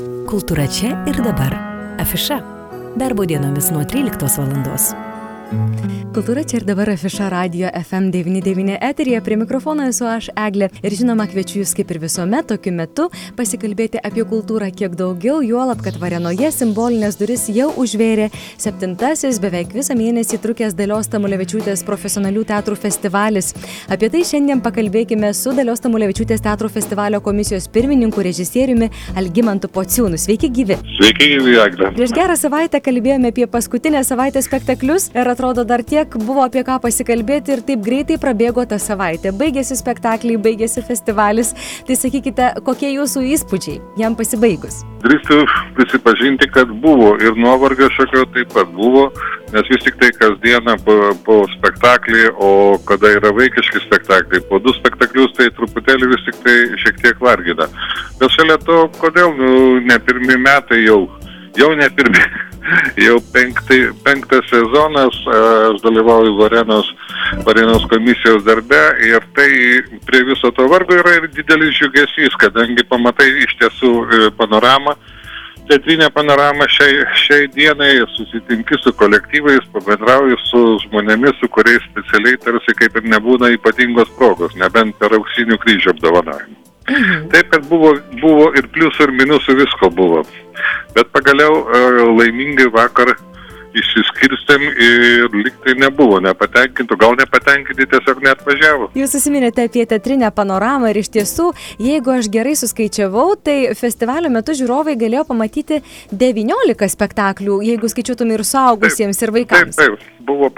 Kultūra čia ir dabar. Afiša. Darbo dienomis nuo 13 valandos. Kultūra čia ir dabar Afiša radijo FM99 eteryje. Prie mikrofono esu aš, Eglė. Ir žinoma, kviečiu jūs kaip ir visuomet tokiu metu pasikalbėti apie kultūrą kiek daugiau, juolab, kad Varėnoje simbolinės duris jau užvėrė 7-asis beveik visą mėnesį trukęs Dalios Tamulevičiūtės profesionalių teatrų festivalis. Apie tai šiandien pakalbėkime su Dalios Tamulevičiūtės teatro festivalio komisijos pirmininku, režisieriumi Algimantu Pociūnu. Sveiki gyvi. Sveiki gyvi, Eglė. Prieš gerą savaitę kalbėjome apie paskutinę savaitę spektaklius ir atrodo dar tiek buvo apie ką pasikalbėti ir taip greitai prabėgo ta savaitė. Baigėsi spektakliai, baigėsi festivalis. Tai sakykite, kokie jūsų įspūdžiai jam pasibaigus? Drįstu prisipažinti, kad buvo ir nuovargio šiokio taip pat buvo, nes vis tik tai kasdieną po spektaklį, o kada yra vaikiški spektakliai, po 2 spektaklius, tai truputėlį vis tik tai šiek tiek vargina. Bet šalia to, kodėl ne pirmi metai jau ne pirmi. Jau penktas sezonas aš dalyvauju Varėnos komisijos darbe ir tai prie viso to vargo yra ir didelis džiugesys, kadangi pamatai iš tiesų panoramą, teatrinę panoramą šiai dienai, susitinki su kolektyvais, pabendrauji su žmonėmis, su kuriais specialiai tarsi kaip ir nebūna ypatingos progos, nebent per Auksinių kryžių apdovanojimą. Taip, kad buvo ir pliusų ir minusų visko buvo. Bet pagaliau laimingai vakar išsiskirstėm ir liktai nebuvo nepatenkintų, gal nepatenkinti tiesiog neatvažiavo. Jūs užsiminėte apie teatrinę panoramą ir iš tiesų, jeigu aš gerai suskaičiavau, tai festivalio metu žiūrovai galėjo pamatyti 19 spektaklių, jeigu skaičiuotum ir suaugusiems ir vaikams. Taip, buvo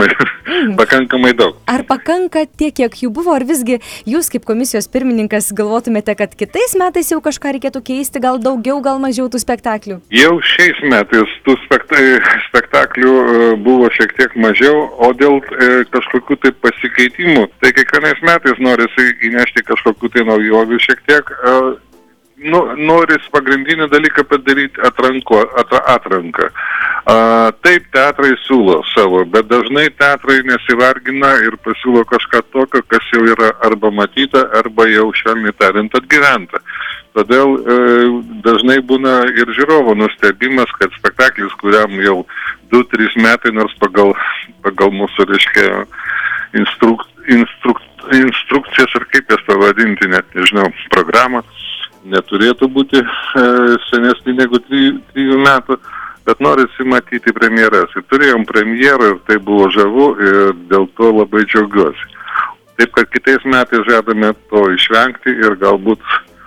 pakankamai daug. Ar pakanka tiek, kiek jų buvo, ar visgi jūs kaip komisijos pirmininkas galvotumėte, kad kitais metais jau kažką reikėtų keisti, gal daugiau, gal mažiau tų spektaklių? Jau šiais metais tų spektaklių buvo šiek tiek mažiau, o dėl kažkokių tai pasikeitimų, tai kiekvienais metais norisi įnešti kažkokių tai naujovių šiek tiek. Noris pagrindinį dalyką padaryti atranką. Taip, teatrai siūlo savo, bet dažnai teatrai nesivargina ir pasiūlo kažką tokio, kas jau yra arba matyta, arba jau švelniai tariant atgyventa. Todėl dažnai būna ir žiūrovo nustebimas, kad spektaklis, kuriam jau 2-3 metai, nors pagal mūsų, reiškia, instrukcijas, ar kaip jas pavadinti, net nežinau, programą, neturėtų būti senesni negu 3 metų, bet norisi matyti premjeras. Ir turėjom premjerą ir tai buvo žavu ir dėl to labai džiaugiuosi. Taip, kad kitais metais žadame to išvengti ir galbūt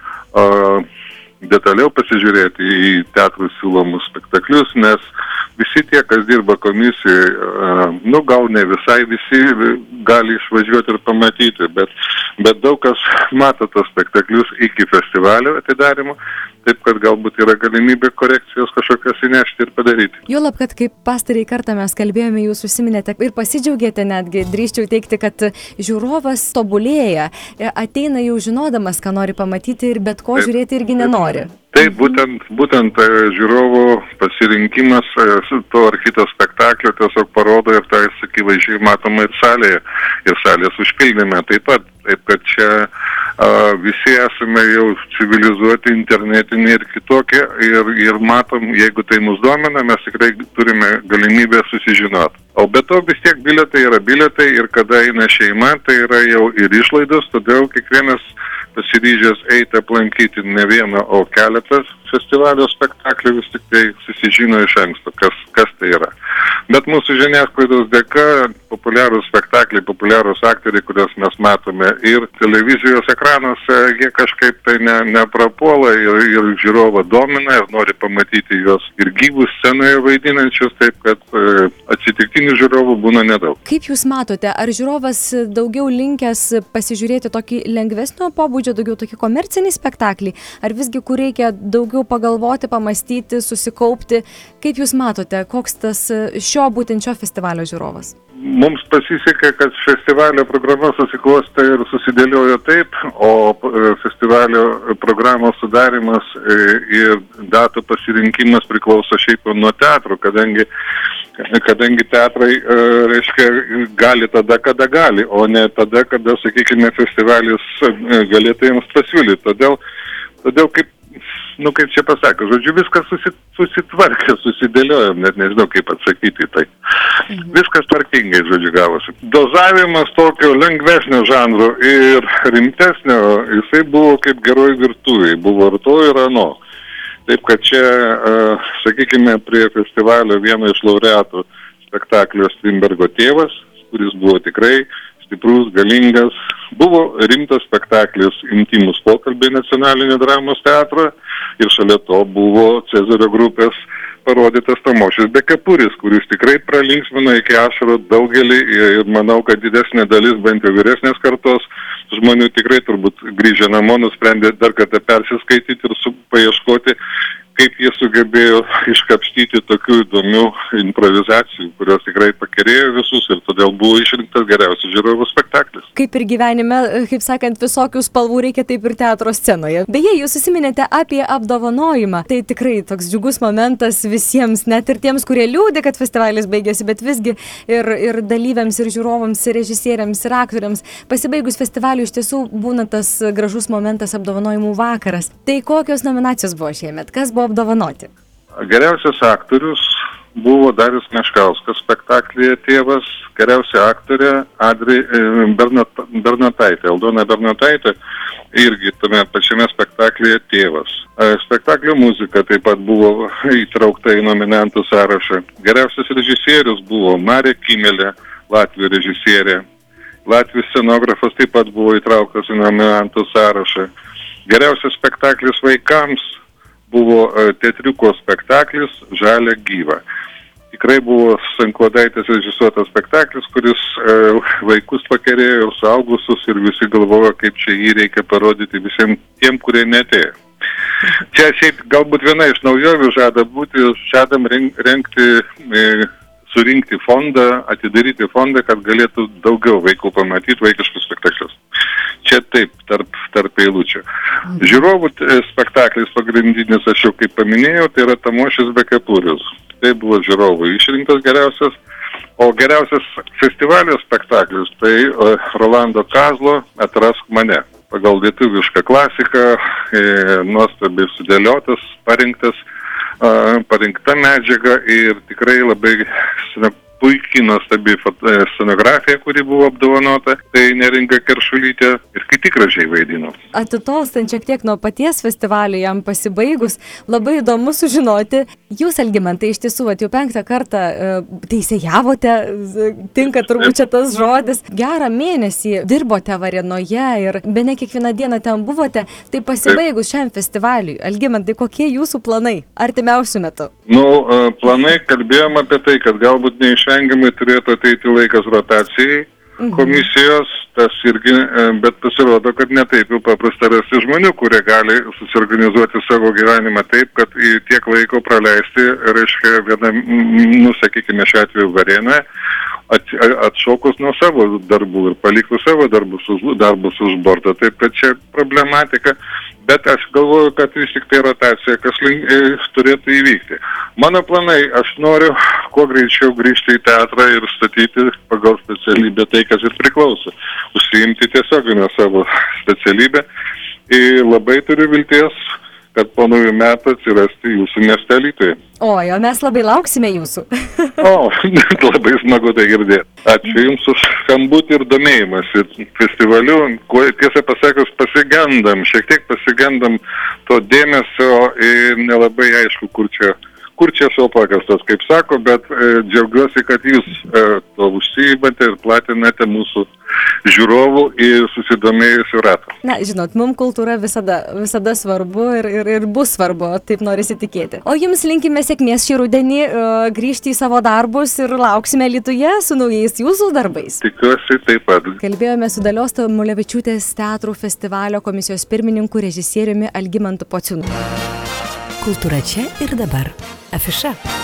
detaliau pasižiūrėti į teatrų siūlomus spektaklius, nes visi tie, kas dirba komisijoje, gal ne visai visi gali išvažiuoti ir pamatyti, bet daug kas mato tos spektaklius iki festivalio atidarymo, taip kad galbūt yra galimybė korekcijos kažkokios įnešti ir padaryti. Juolab, kad kaip pastarąjį kartą mes kalbėjome, jūs užsiminėte ir pasidžiaugėte netgi, drįsčiau teigti, kad žiūrovas tobulėja, ateina jau žinodamas, ką nori pamatyti ir bet ko žiūrėti irgi nenori. Taip, būtent žiūrovo pasirinkimas to ar kito spektaklio tiesiog parodo ir tai akivaizdžiai matoma ir salėje, ir salės užpildyme taip pat. Taip, kad čia visi esame jau civilizuoti, internetiniai ir kitokie ir matom, jeigu tai mus domina, mes tikrai turime galimybę susižinoti. O be to vis tiek bilietai yra bilietai ir kada eina šeima, tai yra jau ir išlaidos, todėl kiekvienas pasiryžęs eiti aplankyti ne vieną, o keletas festivalio spektaklių vis tik tai susižino iš anksto, kas tai yra. Bet mūsų žiniasklaidos dėka populiarūs spektakliai, populiarūs aktoriai, kuriuos mes matome ir televizijos ekranuose, jie kažkaip tai neprapuola ir žiūrovą domina ir nori pamatyti juos ir gyvus scenoje vaidinančius, taip kad atsitiktinių žiūrovų būna nedaug. Kaip jūs matote, ar žiūrovas daugiau linkęs pasižiūrėti tokį lengvesnio pobūdžio, daugiau tokį komercinį spektaklį, ar visgi kur reikia daugiau pagalvoti, pamastyti, susikaupti? Kaip jūs matote, koks tas šio festivalio žiūrovas? Mums pasisekė, kad festivalio programa susiklostė ir susidėliojo taip, o festivalio programos sudarimas ir datų pasirinkimas priklauso šiaip nuo teatrų, kadangi teatrai, reiškia, gali tada, kada gali, o ne tada, kada, sakykime, festivalis galėtų jiems pasiūlyti. Todėl kaip kaip čia pasako, žodžiu, viskas susitvarkė, susidėliojom, net nežinau, kaip atsakyti tai. Viskas tvarkingai, žodžiu, gavosi. Dozavimas tokio lengvesnio žanro ir rimtesnio, jisai buvo kaip geroj virtuvėj, buvo ir to ir ano. Taip, kad čia, sakykime, prie festivalio vieno iš laureatų spektaklio Strindbergo tėvas, kuris buvo tikrai stiprus, galingas. Buvo rimtas spektaklis Intimus pokalbiai Nacionalinio dramos teatro ir šalia to buvo Cezario grupės parodytas Tamošius Bekapuris, kuris tikrai pralinksmino iki ašarų daugelį ir manau, kad didesnė dalis, bent jau vyresnės kartos žmonių tikrai turbūt grįžę namo nusprendė dar kartą persiskaityti ir paieškoti, kaip jie sugebėjo iškapstyti tokių įdomių improvizacijų, kurios tikrai pakerėjo visus ir todėl buvo išrinktas geriausias žiūrovų spektaklis. Kaip ir gyvenime, kaip sakant, visokių spalvų reikia taip ir teatro scenoje. Beje, jūs užsiminėte apie apdovanojimą. Tai tikrai toks džiugus momentas visiems, net ir tiems, kurie liūdi, kad festivalis baigėsi, bet visgi ir dalyviams, ir žiūrovams, ir režisieriams, ir aktoriams. Pasibaigus festivaliui iš tiesų būna tas gražus momentas apdovanojimų vakaras. Tai kokios nominacijos buvo šiemet? Kas buvo apdovanoti? Geriausias aktorius buvo Darius Meškauskas spektaklyje Tėvas, geriausia aktorė Bernotaitė, Aldona Bernotaitė, irgi tame pačiame spektaklyje Tėvas. Spektaklio muzika taip pat buvo įtraukta į nominantų sąrašą. Geriausias režisierius buvo Marė Kimelė, Latvijų režisierė. Latvijos scenografas taip pat buvo įtrauktas į nominantų sąrašą. Geriausias spektaklis vaikams buvo teatriuko spektaklis Žalia gyva. Tikrai buvo Sankladaitės režisuotas spektaklis, kuris vaikus pakerėjo ir suaugusius ir visi galvojo, kaip čia jį reikia parodyti visiems tiem, kurie neatėjo. Čia šiaip galbūt viena iš naujovių žadam surinkti fondą, atidaryti fondą, kad galėtų daugiau vaikų pamatyti vaikiškus spektaklius. Čia taip, tarp eilučių. Žiūrovų spektaklis pagrindinis, aš jau kaip paminėjau, tai yra Tamošius Bekapuris. Tai buvo žiūrovų išrinktas geriausias. O geriausias festivalio spektaklis tai Rolando Kazlo Atrask mane. Pagal lietuvišką klasiką, nuostabiai sudėliotas, parinkta medžiaga ir tikrai labai puikiai nuostabi scenografija, kuri buvo apdovanota, tai Neringa Keršulytė ir kiti gražiai vaidino. Atitolstant šiek tiek nuo paties festivalio jam pasibaigus, labai įdomu sužinoti, jūs, Algimantai, iš tiesų, jau 5. kartą teisėjavote, tinka turbūt čia tas žodis, gerą mėnesį dirbote Varėnoje ir bene kiekvieną dieną ten buvote, tai pasibaigus šiam festivaliui, Algimantai, kokie jūsų planai artimiausiu metu? Planai kalbėjom apie tai, kad galbūt neišvengiamai turėtų ateiti laikas rotacijai komisijos, tas irgi, bet pasirodo, kad netaip jau paprasta rasti žmonių, kurie gali susiorganizuoti savo gyvenimą taip, kad tiek laiko praleisti, reiškia, sakykime, šiuo atveju Varėnoje, atšokus nuo savo darbų ir paliktų savo darbus už borto. Taip, kad čia problematika, bet aš galvoju, kad vis tik tai rotacija, kas turėtų įvykti. Mano planai, aš noriu kuo greičiau grįžti į teatrą ir statyti pagal specialybę tai, kas ir priklauso. Užsiimti tiesioginę savo specialybę. Ir labai turiu vilties, kad po naujų metų atsirasti jūsų mieste Alytuje. O mes labai lauksime jūsų. Labai smagu tai girdėti. Ačiū Jums už skambutį ir domėjimąsi festivaliu. Tiesą pasakius, šiek tiek pasigendam to dėmesio ir nelabai aišku, kur čia šio pakastas, kaip sako, bet džiaugiuosi, kad Jūs to užsiimate ir platinate mūsų žiūrovų ir susidomėjusių ratą. Na, žinot, mums kultūra visada svarbu ir bus svarbu, taip norisi tikėti. O Jums linkime sėkmės šį rudenį, grįžti į savo darbus ir lauksime Alytuje su naujais Jūsų darbais. Tikiuosi taip pat. Kalbėjome su Dalios Tamulevičiūtės teatrų festivalio komisijos pirmininku režisieriumi Algimantu Pociūnu. Kultūra čia ir dabar. Afiša.